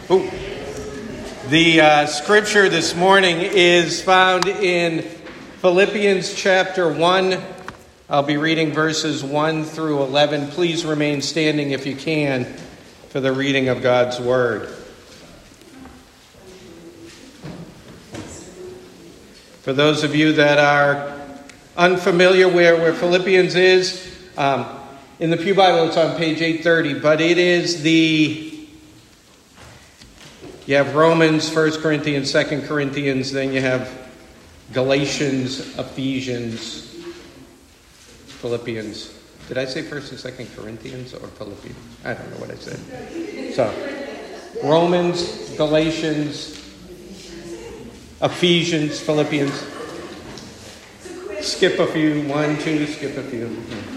Ooh. The scripture this morning is found in Philippians chapter 1. I'll be reading verses 1 through 11. Please remain standing if you can for the reading of God's word. For those of you that are unfamiliar where Philippians is, in the Pew Bible it's on page 830, but it is you have Romans, 1 Corinthians, 2 Corinthians, then you have Galatians, Ephesians, Philippians. Did I say 1st and 2 Corinthians or Philippians? I don't know what I said. So, Romans, Galatians, Ephesians, Philippians. Skip a few. 1, 2, skip a few.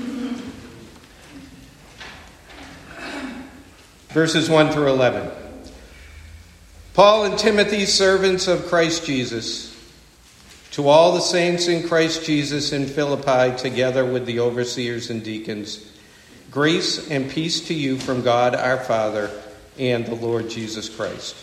Verses 1 through 11. Paul and Timothy, servants of Christ Jesus, to all the saints in Christ Jesus in Philippi, together with the overseers and deacons, grace and peace to you from God our Father and the Lord Jesus Christ.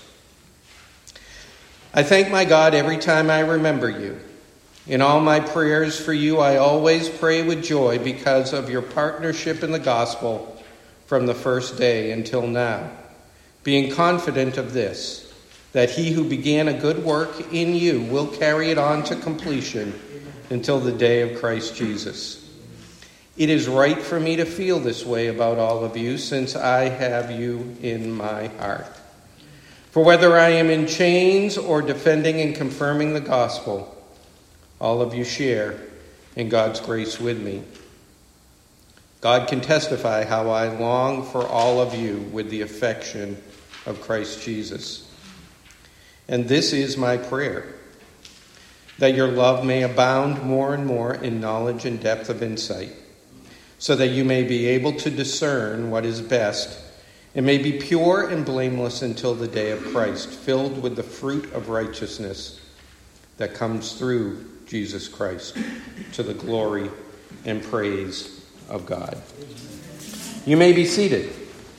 I thank my God every time I remember you. In all my prayers for you, I always pray with joy because of your partnership in the gospel from the first day until now, being confident of this, that he who began a good work in you will carry it on to completion until the day of Christ Jesus. It is right for me to feel this way about all of you, since I have you in my heart. For whether I am in chains or defending and confirming the gospel, all of you share in God's grace with me. God can testify how I long for all of you with the affection of Christ Jesus. And this is my prayer, that your love may abound more and more in knowledge and depth of insight, so that you may be able to discern what is best and may be pure and blameless until the day of Christ, filled with the fruit of righteousness that comes through Jesus Christ, to the glory and praise of God. You may be seated.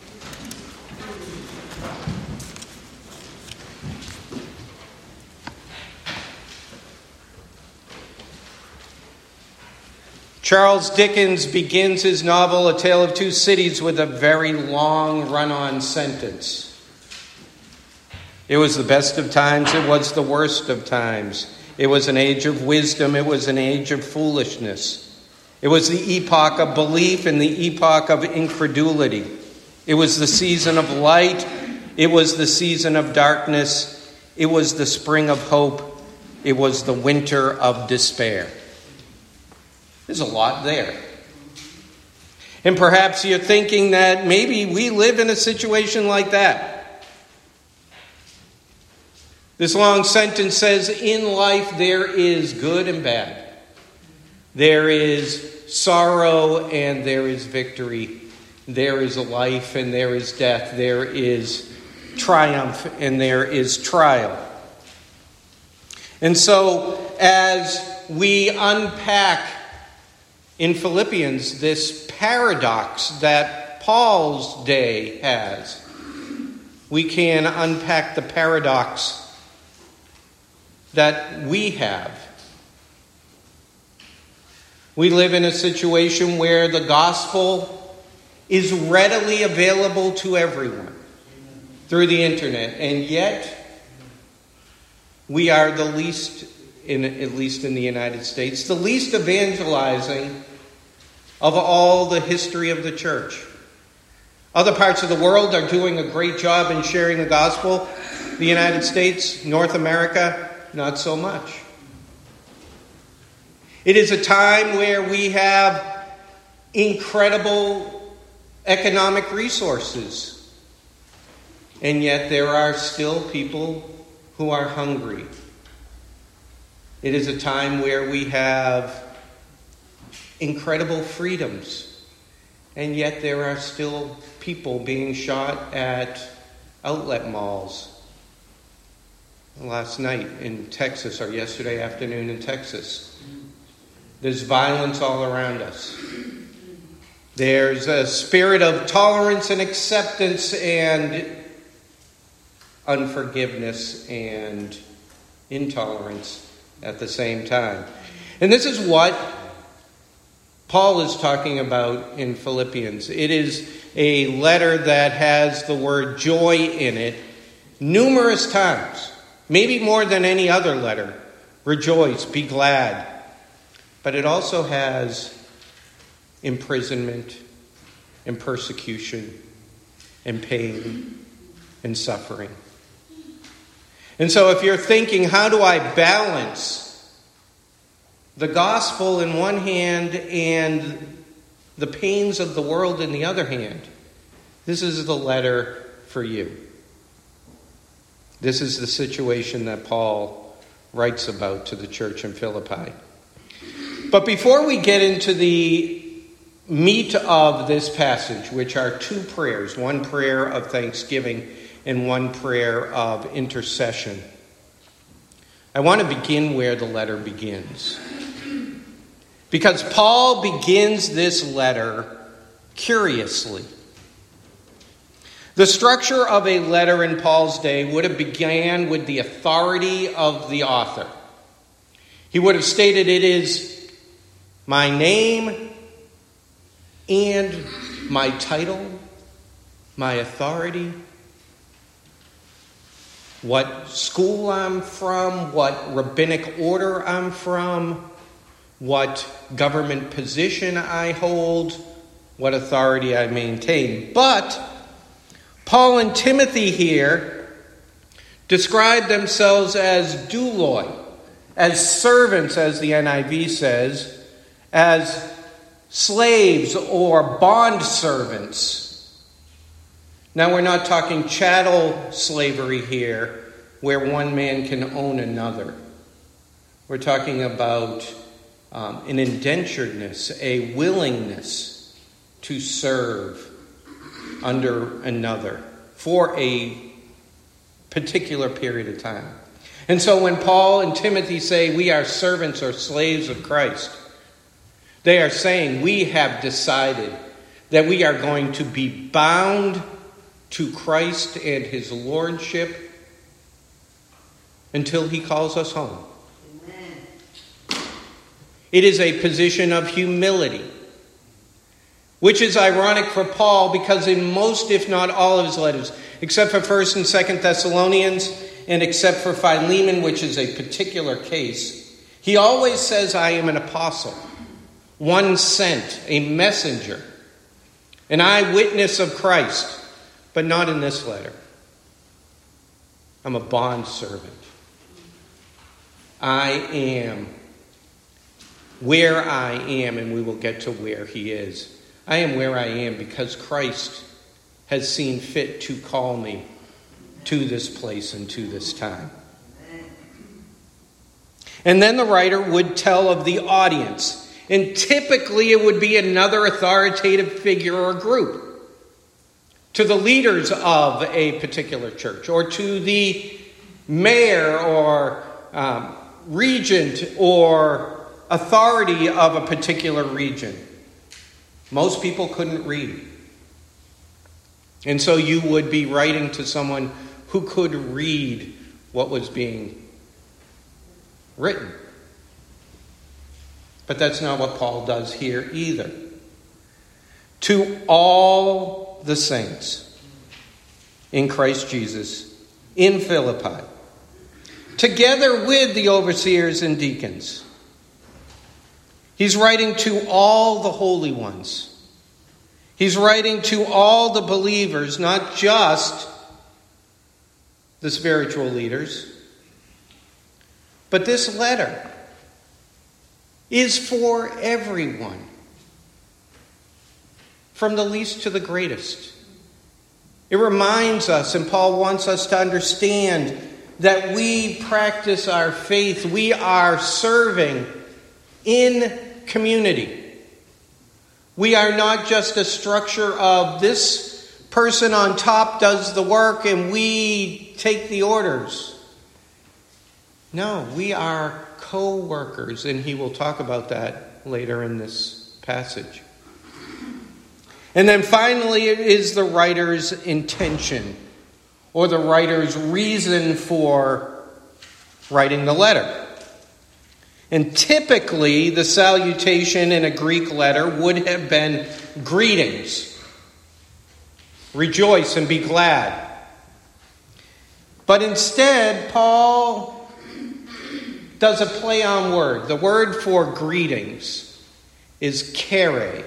Charles Dickens begins his novel, A Tale of Two Cities, with a very long run-on sentence. It was the best of times, it was the worst of times. It was an age of wisdom, it was an age of foolishness. It was the epoch of belief and the epoch of incredulity. It was the season of light, it was the season of darkness, it was the spring of hope, it was the winter of despair. There's a lot there. And perhaps you're thinking that maybe we live in a situation like that. This long sentence says, in life there is good and bad. There is sorrow and there is victory. There is life and there is death. There is triumph and there is trial. And so as we unpack in Philippians this paradox that Paul's day has, we can unpack the paradox that we have. We live in a situation where the gospel is readily available to everyone through the internet, and yet we are the least, at least in the United States, the least evangelizing of all the history of the church. Other parts of the world are doing a great job in sharing the gospel. The United States, North America, not so much. It is a time where we have incredible economic resources, and yet there are still people who are hungry. It is a time where we have incredible freedoms, and yet there are still people being shot at outlet malls. Last night in Texas, or yesterday afternoon in Texas, there's violence all around us. There's a spirit of tolerance and acceptance and unforgiveness and intolerance at the same time. And this is what Paul is talking about in Philippians. It is a letter that has the word joy in it numerous times, maybe more than any other letter. Rejoice, be glad. But it also has imprisonment and persecution and pain and suffering. And so if you're thinking, how do I balance the gospel in one hand and the pains of the world in the other hand, this is the letter for you. This is the situation that Paul writes about to the church in Philippi. But before we get into the meat of this passage, which are two prayers, one prayer of thanksgiving and one prayer of intercession, I want to begin where the letter begins. Because Paul begins this letter curiously. The structure of a letter in Paul's day would have began with the authority of the author. He would have stated, it is my name and my title, my authority, what school I'm from, what rabbinic order I'm from, what government position I hold, what authority I maintain. But Paul and Timothy here describe themselves as douloi, as servants, as the NIV says, as slaves or bond servants. Now we're not talking chattel slavery here, where one man can own another. We're talking about an indenturedness, a willingness to serve under another for a particular period of time. And so when Paul and Timothy say we are servants or slaves of Christ, they are saying we have decided that we are going to be bound to Christ and his lordship until he calls us home. Amen. It is a position of humility, which is ironic for Paul because in most, if not all of his letters, except for 1st and 2nd Thessalonians, and except for Philemon, which is a particular case, he always says, I am an apostle, one sent, a messenger, an eyewitness of Christ, but not in this letter. I'm a bond servant. I am where I am, and we will get to where he is. I am where I am because Christ has seen fit to call me to this place and to this time. And then the writer would tell of the audience. And typically it would be another authoritative figure or group. To the leaders of a particular church, or to the mayor or regent or authority of a particular region. Most people couldn't read. And so you would be writing to someone who could read what was being written. But that's not what Paul does here either. To all the saints in Christ Jesus in Philippi, together with the overseers and deacons. He's writing to all the holy ones. He's writing to all the believers, not just the spiritual leaders. But this letter is for everyone, from the least to the greatest. It reminds us, and Paul wants us to understand, that we practice our faith. We are serving in community. We are not just a structure of this person on top does the work and we take the orders. No, we are co-workers, and he will talk about that later in this passage. And then finally, it is the writer's intention, or the writer's reason for writing the letter. And typically, the salutation in a Greek letter would have been greetings. Rejoice and be glad. But instead, Paul does a play on word. The word for greetings is chare.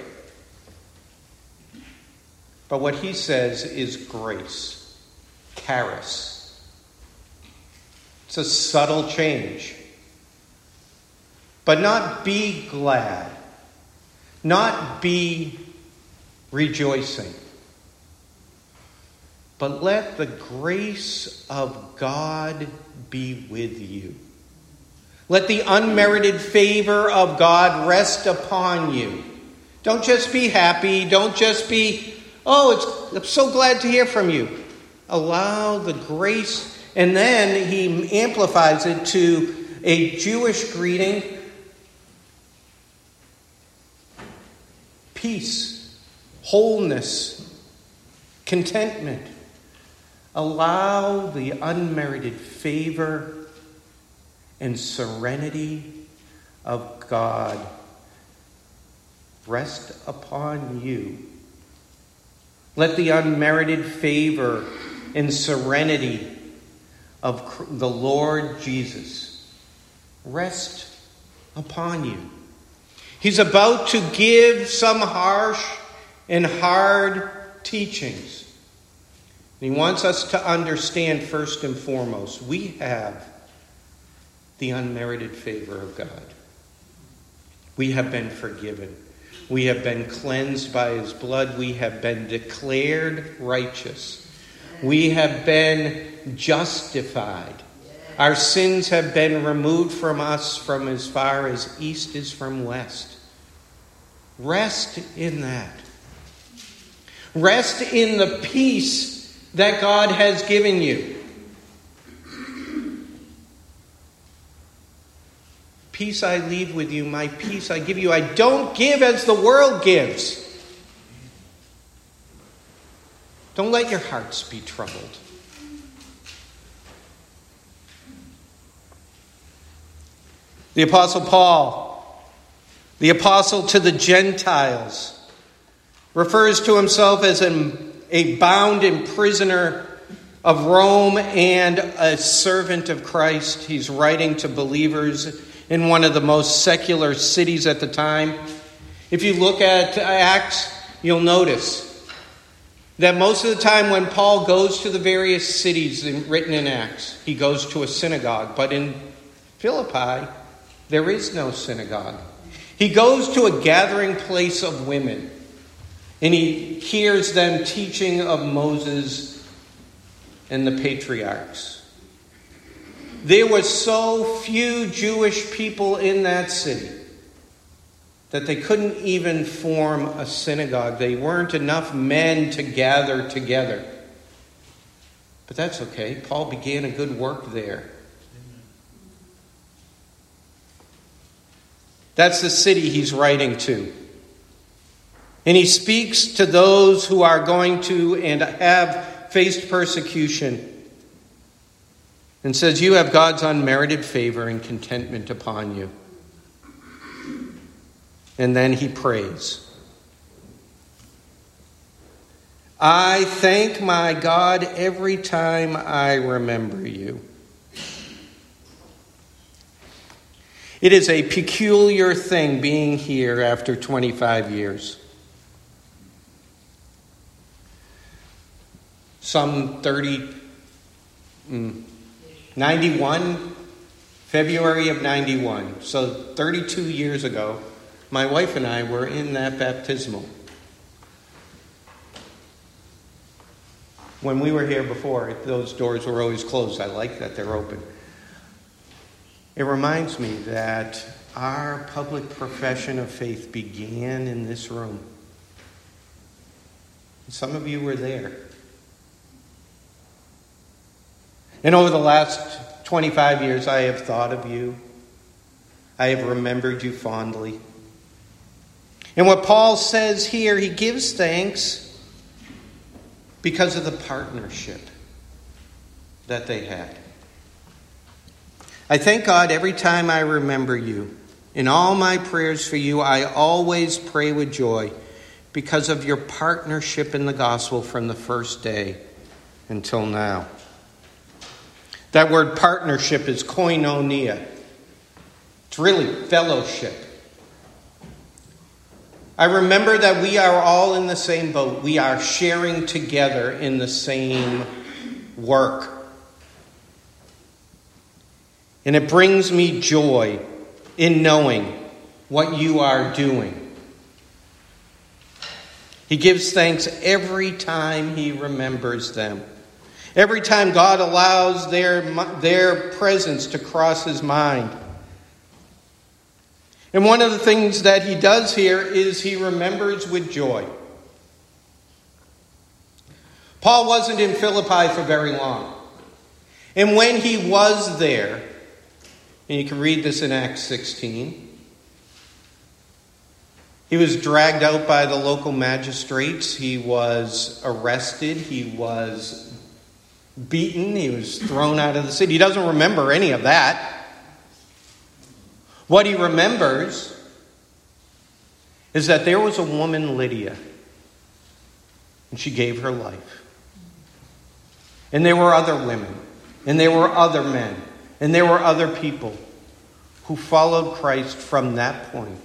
But what he says is grace. Charis. It's a subtle change. But not be glad. Not be rejoicing. But let the grace of God be with you. Let the unmerited favor of God rest upon you. Don't just be happy. Don't just be, I'm so glad to hear from you. Allow the grace. And then he amplifies it to a Jewish greeting. Peace, wholeness, contentment. Allow the unmerited favor and serenity of God rest upon you. Let the unmerited favor and serenity of the Lord Jesus rest upon you. He's about to give some harsh and hard teachings. He wants us to understand first and foremost, we have the unmerited favor of God. We have been forgiven. We have been cleansed by his blood. We have been declared righteous. We have been justified. Our sins have been removed from us from as far as east is from west. Rest in that. Rest in the peace that God has given you. Peace I leave with you, my peace I give you. I don't give as the world gives. Don't let your hearts be troubled. The Apostle Paul, the apostle to the Gentiles, refers to himself as a bound and prisoner of Rome and a servant of Christ. He's writing to believers in one of the most secular cities at the time. If you look at Acts, you'll notice that most of the time when Paul goes to the various cities written in Acts, he goes to a synagogue. But in Philippi, there is no synagogue. He goes to a gathering place of women, and he hears them teaching of Moses and the patriarchs. There were so few Jewish people in that city that they couldn't even form a synagogue. They weren't enough men to gather together. But that's okay. Paul began a good work there. That's the city he's writing to. And he speaks to those who are going to and have faced persecution. And says, you have God's unmerited favor and contentment upon you. And then he prays. I thank my God every time I remember you. It is a peculiar thing being here after 25 years. Some 91, February of 91. So 32 years ago, my wife and I were in that baptismal. When we were here before, those doors were always closed. I like that they're open. It reminds me that our public profession of faith began in this room. Some of you were there. And over the last 25 years, I have thought of you. I have remembered you fondly. And what Paul says here, he gives thanks because of the partnership. that they had. I thank God every time I remember you. In all my prayers for you, I always pray with joy because of your partnership in the gospel from the first day until now. That word partnership is koinonia. It's really fellowship. I remember that we are all in the same boat. We are sharing together in the same work. And it brings me joy in knowing what you are doing. He gives thanks every time he remembers them. Every time God allows their presence to cross his mind. And one of the things that he does here is he remembers with joy. Paul wasn't in Philippi for very long. And when he was there, and you can read this in Acts 16, he was dragged out by the local magistrates. He was arrested. He was beaten. He was thrown out of the city. He doesn't remember any of that. What he remembers is that there was a woman, Lydia, and she gave her life. And there were other women, and there were other men, and there were other people who followed Christ from that point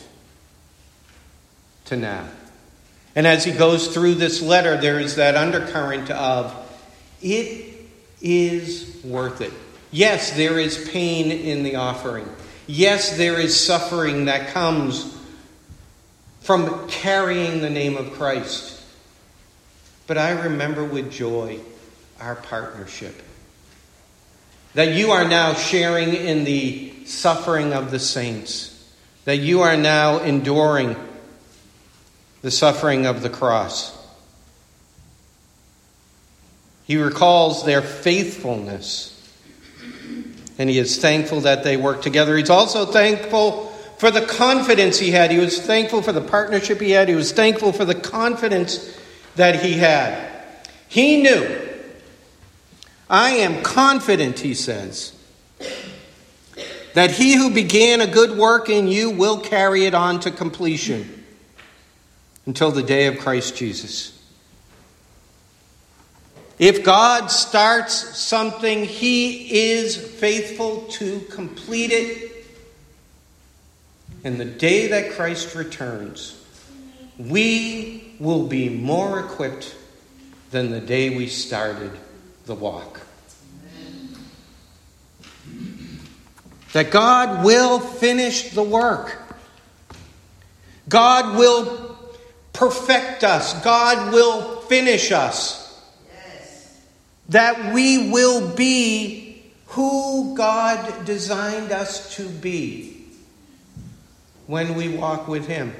to now. And as he goes through this letter, there is that undercurrent of, it is worth it. Yes, there is pain in the offering. Yes, there is suffering that comes from carrying the name of Christ. But I remember with joy our partnership. That you are now sharing in the suffering of the saints. That you are now enduring the suffering of the cross. He recalls their faithfulness. And he is thankful that they work together. He's also thankful for the confidence he had. He was thankful for the partnership he had. He was thankful for the confidence that he had. He knew. I am confident, he says, that he who began a good work in you will carry it on to completion until the day of Christ Jesus. If God starts something, he is faithful to complete it. And the day that Christ returns, we will be more equipped than the day we started the walk. That God will finish the work. God will perfect us. God will finish us. That we will be who God designed us to be when we walk with him.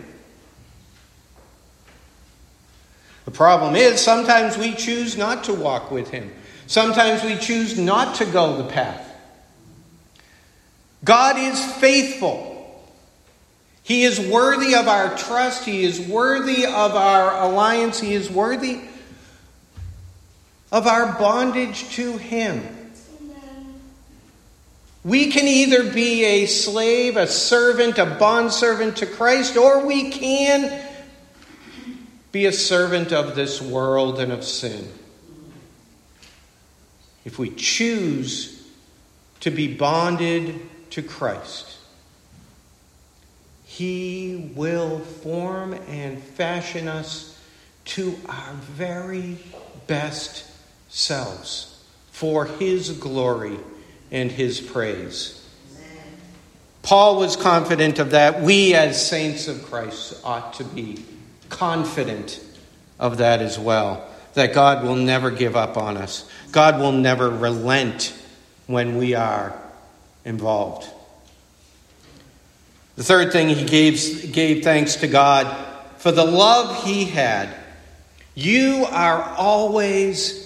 The problem is sometimes we choose not to walk with him. Sometimes we choose not to go the path. God is faithful. He is worthy of our trust. He is worthy of our alliance. He is worthy of our bondage to him. Amen. We can either be a slave, a servant, a bondservant to Christ, or we can be a servant of this world and of sin. If we choose to be bonded to Christ, he will form and fashion us to our very best selves for his glory and his praise. Amen. Paul was confident of that. We as saints of Christ ought to be confident of that as well. That God will never give up on us. God will never relent when we are involved. The third thing, he gave thanks to God for the love he had. You are always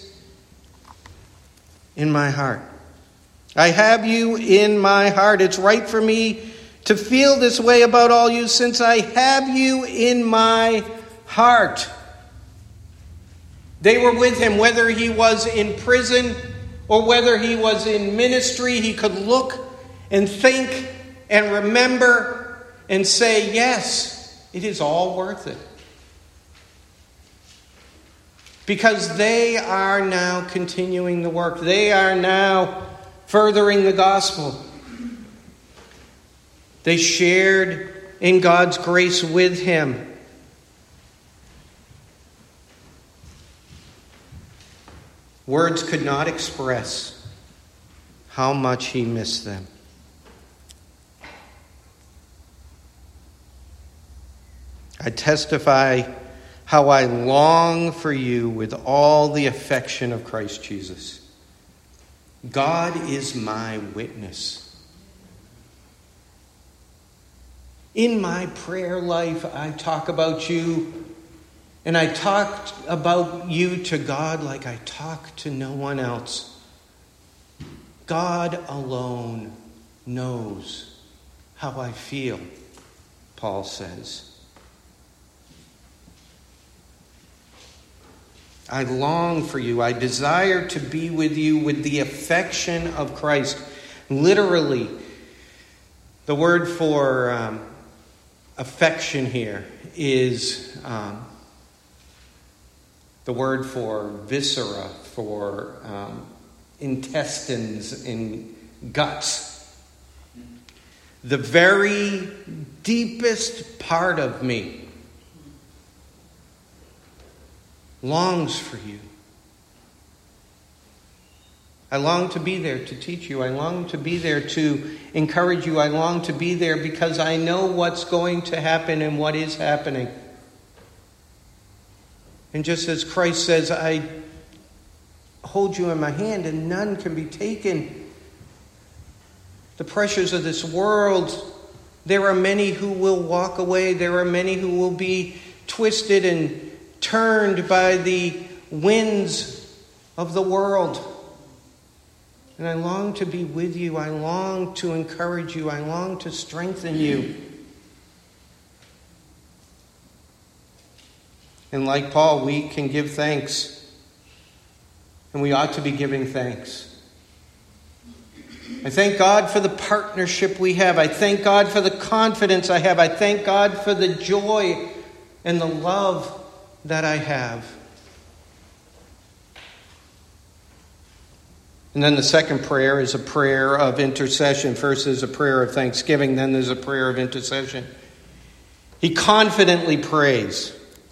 in my heart. I have you in my heart. It's right for me to feel this way about all you since I have you in my heart. They were with him whether he was in prison or whether he was in ministry, he could look and think and remember and say, yes, it is all worth it. Because they are now continuing the work. They are now furthering the gospel. They shared in God's grace with him. Words could not express how much he missed them. I testify how I long for you with all the affection of Christ Jesus. God is my witness. In my prayer life, I talk about you, and I talk about you to God like I talk to no one else. God alone knows how I feel, Paul says. I long for you. I desire to be with you with the affection of Christ. Literally, the word for affection here is the word for viscera, for intestines and guts. The very deepest part of me longs for you. I long to be there to teach you. I long to be there to encourage you. I long to be there because I know what's going to happen and what is happening. And just as Christ says, I hold you in my hand and none can be taken. The pressures of this world, there are many who will walk away. There are many who will be twisted and turned by the winds of the world. And I long to be with you. I long to encourage you. I long to strengthen you. And like Paul, we can give thanks. And we ought to be giving thanks. I thank God for the partnership we have. I thank God for the confidence I have. I thank God for the joy and the love that I have. And then the second prayer is a prayer of intercession. First there's a prayer of thanksgiving, then there's a prayer of intercession. He confidently prays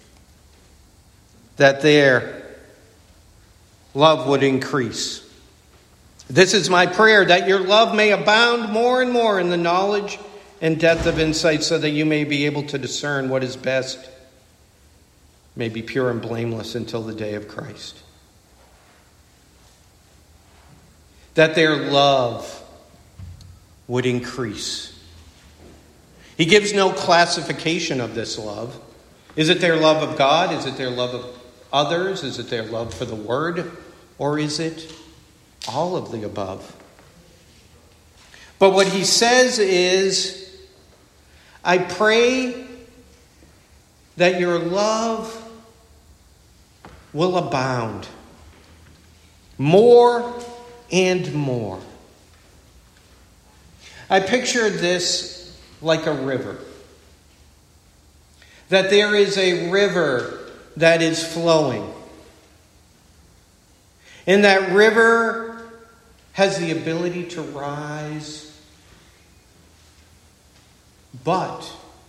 that their love would increase. This is my prayer, that your love may abound more and more in the knowledge and depth of insight, so that you may be able to discern what is best, may be pure and blameless until the day of Christ. That their love would increase. He gives no classification of this love. Is it their love of God? Is it their love of others? Is it their love for the Word? Or is it all of the above? But what he says is, I pray that your love will abound more and more. I picture this like a river. That there is a river that is flowing. And that river has the ability to rise. But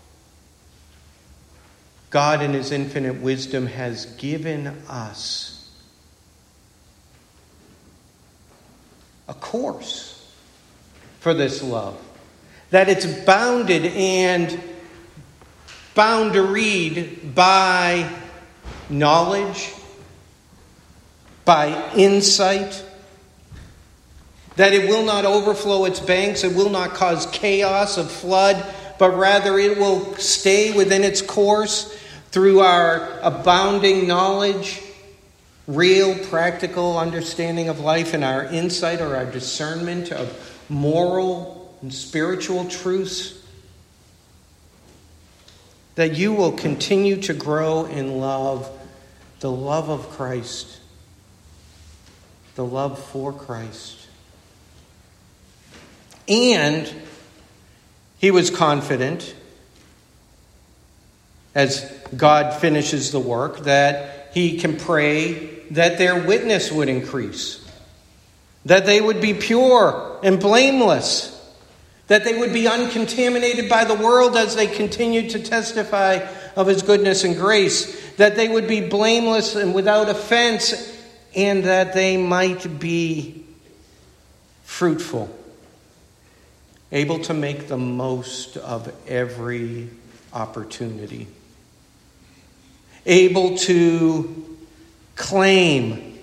God in his infinite wisdom has given us a course for this love. That it's bounded and boundaried by knowledge, by insight, that it will not overflow its banks, it will not cause chaos of flood, but rather it will stay within its course through our abounding knowledge, real practical understanding of life, and our insight or our discernment of moral and spiritual truths. That you will continue to grow in love, the love of Christ. the love for Christ. And he was confident, as God finishes the work, that he can pray that their witness would increase, that they would be pure and blameless, that they would be uncontaminated by the world as they continued to testify of his goodness and grace, that they would be blameless and without offense, and that they might be fruitful, able to make the most of every opportunity, able to claim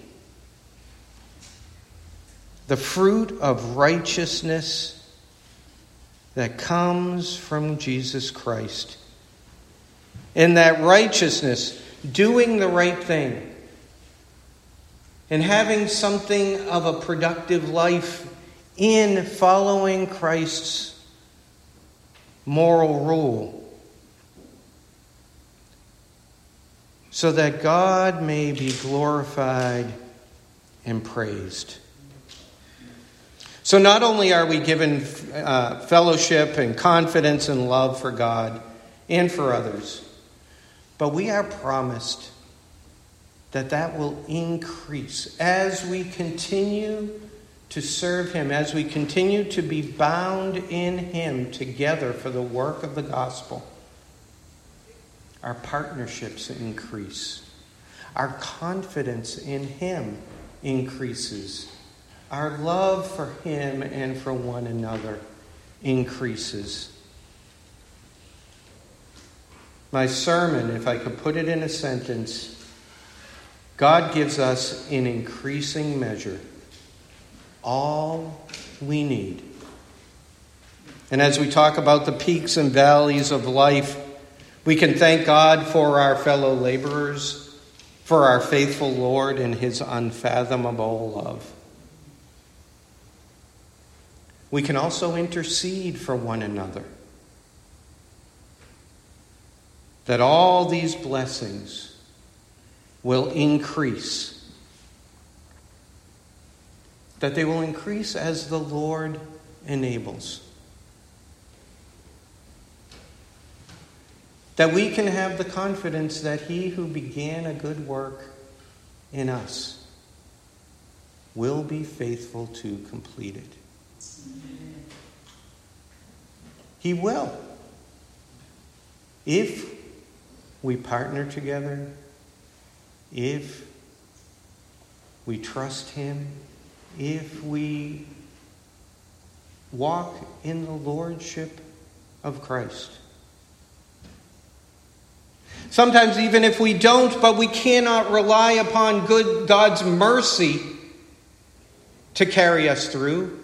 the fruit of righteousness that comes from Jesus Christ. And that righteousness, doing the right thing, and having something of a productive life in following Christ's moral rule, so that God may be glorified and praised. So not only are we given fellowship and confidence and love for God and for others, but we are promised that that will increase as we continue to serve him, as we continue to be bound in him together for the work of the gospel. Our partnerships increase. Our confidence in him increases. Our love for him and for one another increases. My sermon, if I could put it in a sentence, God gives us in increasing measure all we need. And as we talk about the peaks and valleys of life, we can thank God for our fellow laborers, for our faithful Lord and his unfathomable love. We can also intercede for one another, that all these blessings will increase, that they will increase as the Lord enables, that we can have the confidence that he who began a good work in us will be faithful to complete it. He will. If we partner together, if we trust him, if we walk in the lordship of Christ. Sometimes even if we don't, but we cannot rely upon God's mercy to carry us through.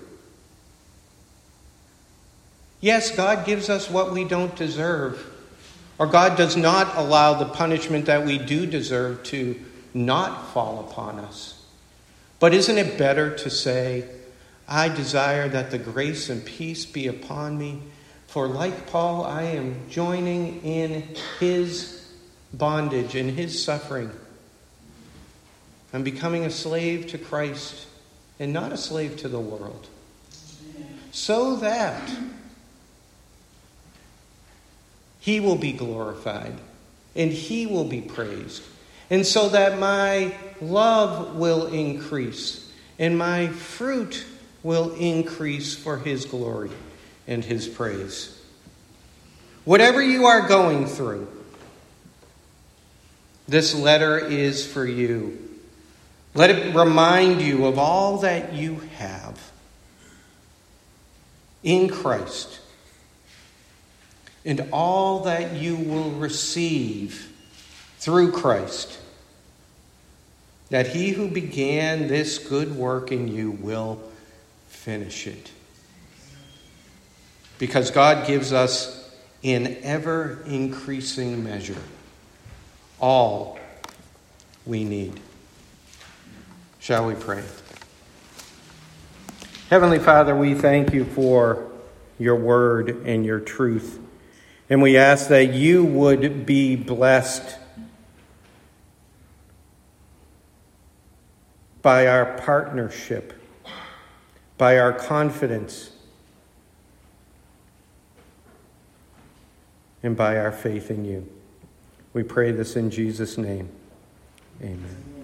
Yes, God gives us what we don't deserve, or God does not allow the punishment that we do deserve to not fall upon us. But isn't it better to say, I desire that the grace and peace be upon me, for like Paul, I am joining in his bondage, in his suffering. I'm becoming a slave to Christ and not a slave to the world. So that he will be glorified and he will be praised. And so that my love will increase and my fruit will increase for his glory and his praise. Whatever you are going through, this letter is for you. Let it remind you of all that you have in Christ and all that you will receive through Christ, that he who began this good work in you will finish it. Because God gives us in ever increasing measure all we need. Shall we pray? Heavenly Father, we thank you for your word and your truth. And we ask that you would be blessed by our partnership, by our confidence, and by our faith in you. We pray this in Jesus' name. Amen.